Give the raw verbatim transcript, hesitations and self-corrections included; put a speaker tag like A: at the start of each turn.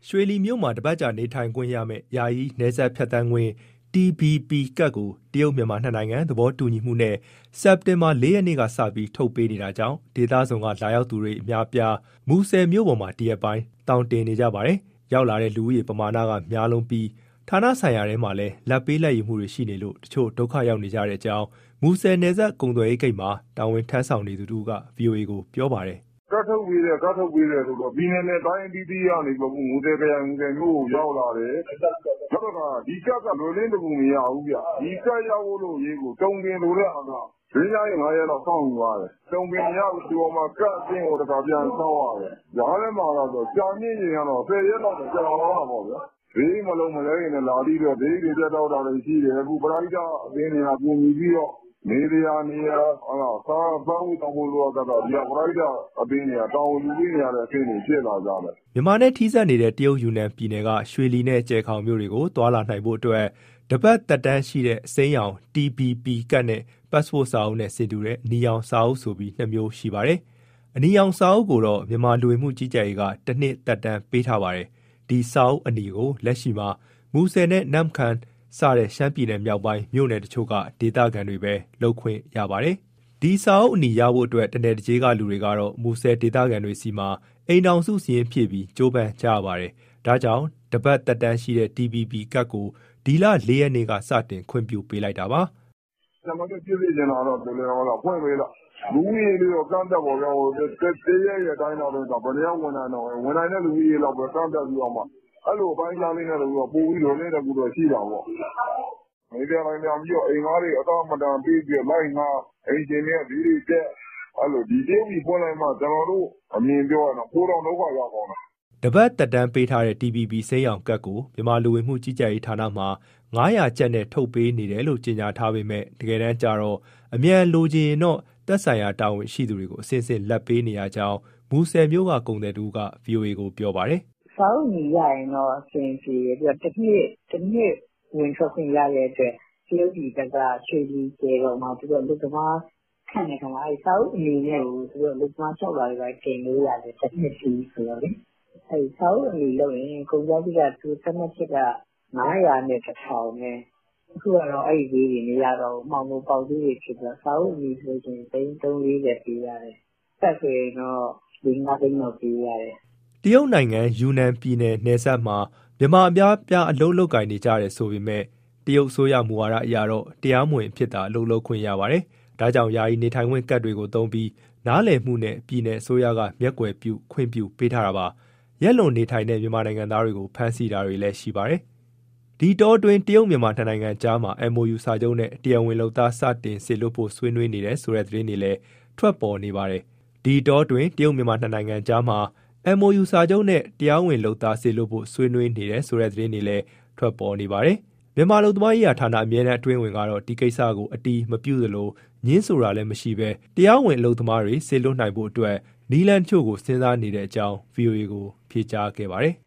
A: ရွှေလီမြို့မှာတပတ်ကြာနေထိုင်ခွင့်ရမယ့်ယာယီနယ်စပ်ဖြတ်သန်းခွင့် တီ ဘီ ပီ ကတ်ကိုတရုတ်မြန်မာနှစ်နိုင်ငံသဘောတူညီမှုနဲ့စက်တင်ဘာလေးရက်နေ့ကစပြီးထုတ်ပေးနေတာကြောင့်ဒေသစုံကလာရောက်သူတွေအများအပြားမူဆယ်မြို့ပေါ်မှာတရက်ပိုင်းတောင်းတင်နေကြပါတယ်။ရောက်လာတဲ့လူဦးရေပမာဏကများလုံးပြီးဌာနဆိုင်ရာထဲမှာလည်းလက်ပေးလက်ယူမှုတွေရှိနေလို့တချို့ဒုက္ခရောက်နေကြတဲ့အကြောင်းမူဆယ်နယ်စပ်ကုန်သွယ်ရေးဂိတ်မှာတာဝန်ထမ်းဆောင်နေသူတို့က ဗွီအိုအေ ကိုပြောပါတယ်
B: ကတ်ထုတ်ပြီးတယ်ကတ်ထုတ်ပြီးတယ်ဆိုတော့ပြည်နယ်နဲ့တိုင်းတီးတီးကနေပြီးမူဆယ်ခရိုင်မူဆယ်မြို့ကိုရောက်လာတယ်နောက်ကဒီကတ်ကလွယ်လင်းတကူမရဘူးဗျဒီကတ်ရောက်လို့ရေးကိုတုံတင်လို့တဲ့အားကရင်းရရင်ငါးရက်တော့စောင့်ယူရတယ်တုံပင်ရဒီပေါ်မှာကတ်အင်းကိုတခါပြန်စောင့်ရတယ်ရားထဲမှာတော့ကြာမြင့်ရင်ကတော့ဆယ်ရက်တော့ကြာတော့တာပေါ့ဗျာဘေးမလုံးမလဲရင်လည်းလာပြီးတော့ဘေးတွေပြတ်တော့တာလည်းရှိတယ်အခုပရိဒါအင်းတွေကပြင်ပြီးတော့နေရနေရဟာသာဘာဝတောင်းလို့ကတော့ဒီပရိဒါအပင်းတွေကတောင်းလူကြီးနေရတဲ့အဆင့်တွေဖြစ်လာကြတယ်
A: မြန်မာနဲ့ထိစပ်နေတဲ့တရုတ်ယူနန်ပြည်နယ်ကရွှေလီနဲ့ကျဲခေါင်မြို့တွေကိုသွာလာနိုင်ဖို့အတွက်တပတ်သက်တမ်းရှိတဲ့အစိမ်းရောင် တီ ဘီ ပီ ကတ်နဲ့ passport စာအုပ်နဲ့ဆင်တူတဲ့အနီရောင်စာအုပ်ဆိုပြီးနှစ်မျိုးရှိပါတယ်။အနီရောင်စာအုပ်ကိုတော့မြန်မာလူဝင်မှုကြီးကြပ်ရေးကတစ်နှစ်သက်တမ်းပေးထားပါတယ်။ဒီစာအုပ်အနီကိုလက်ရှိမှာမူဆယ်နဲ့နမ်ခမ်းစတဲ့ရှမ်းပြည်နယ်မြောက်ပိုင်းမြို့နယ်တချို့ကဒေသခံတွေပဲလုပ်ခွင့်ရပါတယ်။ဒီစာအုပ်အနီရဖို့အတွက်တနယ်တကြေးကလူတွေကတော့မူဆယ်ဒေသခံတွေစီမှာအိမ်တော်စုစီရင်ဖြည့်ပြီးကြိုးပမ်းကြရပါတယ်။ဒါကြောင့်တပတ်သက်တမ်းရှိတဲ့ တီ ဘီ ပီ ကတ်ကိုဒီလလေးရက်နေ့ကစတင်ခွင့်ပြုပေးလိုက်တာပါ
B: ။ကျွန်တော်တို့ပြည်ပြည်ကျင်လာတော့ဒီလိုတော့ဖွင့်ပေးလိုက်လူကြီးတွေတော့ကန့်တက်ပေါ်တော့တရက်ရက်တိုင်းတော့ဗနေရောက်ဝင်နိုင်တော့ဝင်နိုင်တဲ့လူကြီးလောက်ပဲကန့်တက်ပြီးတော့မှအဲ့လိုပိုင်းခြားလေးနဲ့တော့ပို့ပြီးတော့နေတဲ့ကူတော့ရှိတာပေါ့။မိတယ်တိုင်းများပြီးတော့အိမ်သားတွေအတော့မတန်ပြီးပြီးလိုက်ငါအိမ်ရှင်တွေဒီတွေတက်အဲ့လိုဒီတေးပြီးပွင့်လိုက်မှကျွန်တော်တို့အမြင်ပြောရတော့ပိုးတော်ဒုက္ခရောက်အောင်လား
A: တပတ်သက်တမ်းပေးထားတဲ့ တီ ဘီ ပီ စိမ်းရောင်ကတ်ကိုမြန်မာလူဝင်မှုကြီးကြပ်ရေးဌာနမှာငါးရာကျပ်နဲ့ထုတ်ပေးနေတယ်လို့ကြေညာထားပေမဲ့တကယ်တမ်းကျတော့အမြန်လိုချင်ရင်တော့သက်ဆိုင်ရာတာဝန်ရှိသူတွေကိုအစစ်အစစ်လက်ပေးနေရကြောင်းမူဆယ်မြို့ကကုန်တယ်တူက ဗွီအိုအေ ကိုပြောပါတယ်
C: ။စာအုပ်ကြီးရရင်တော့အဆင်ပြေပြီးတော့တစ်နှစ်တစ်နှစ်ဝင်ထွက်ခွင့်ရတဲ့အတွက်တရုတ်ပြည်ကရွှေလီကျေတော့မှသူတို့လူသမားခန့်နေခါမှာအဲစာအုပ်အနေနဲ့ကိုသူတို့လူသမား၆လာတွေပဲတင်လို့ရတယ်တစ်နှစ်စီဆိုတော့လေအဲစာအုပ်အနေလို့ရင်ကုန်ကြပြီးကသူသတ်မှတ်ချက်ကငါးရာနဲ့တစ်ထောင်နဲ့အခုကတော့အဲ့ဒီလေးတွေမရတော့မှောင်မို့ပေါက်သေးတွေဖြစ်တော့စာအုပ်အနေဆိုရင်သိန်းသုံးလေးပဲပေးရတယ်ဆက်ဆိုရင်တော့ဒီငါးသိန်းတော့ပေးရတယ်
A: တရုတ်နိုင်ငံယူနန်ပြည်နယ်နယ်စပ်မှာမြန်မာအများပြားအလုပ်လုပ်ကိုင်နေကြတယ်ဆိုပေမဲ့တရုတ်ဆိုရမူဝါဒအရတော့တရားမဝင်ဖြစ်တာအလုပ်လုပ်ခွင့်ရပါတယ်။ဒါကြောင့်ယာယီနေထိုင်ခွင့်ကတ်တွေကိုသုံးပြီးနားလည်မှုနဲ့ပြည်내အစိုးရကမျက်ကွယ်ပြုခွင့်ပြုပေးထားတာပါ။ရက်လွန်နေထိုင်တဲ့မြန်မာနိုင်ငံသားတွေကိုဖမ်းဆီးတာတွေလည်းရှိပါတယ်။ဒီတောအတွင်းတရုတ်မြန်မာနှစ်နိုင်ငံကြားမှာ အမ် အို ယူ စာချုပ်နဲ့တရားဝင်လုပ်သားစတင်စေလွှတ်ဖို့ဆွေးနွေးနေတယ်ဆိုတဲ့သတင်းတွေလည်းထွက်ပေါ်နေပါတယ်။ဒီတောအတွင်းတရုတ်မြန်မာနှစ်နိုင်ငံကြားမှာ အမ် အို ယူ စာချုပ်နဲ့တရားဝင်လုပ်သားစေလွှတ်ဖို့ဆွေးနွေးနေတယ်ဆိုတဲ့သတင်းတွေလည်းထွက်ပေါ်နေပါတယ်။မြန်မာလူသမားရေးဌာနအမြဲတမ်းအတွင်းဝင်ကတော့ဒီကိစ္စကိုအတီးမပြုသလိုညင်းဆိုတာလည်းမရှိပဲတရားဝင်အလုပ်သမားတွေစေလွှတ်နိုင်ဖို့အတွက်နီလန်ချို့ကိုစဉ်းစားနေတဲ့အကြောင်း ဗွီအိုအေ ကိုဖြေကြားခဲ့ပါတယ်